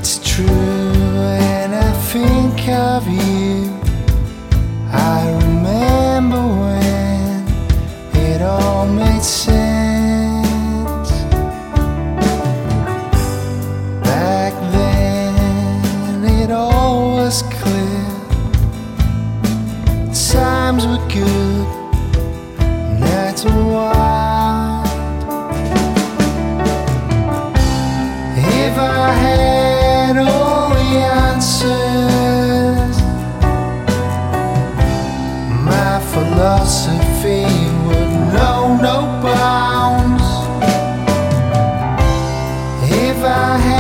It's true when I think of you. I remember when it all made sense. Back then it all was clear. Times were good, nights were wild. If I had all the answers, my philosophy would know no bounds. If I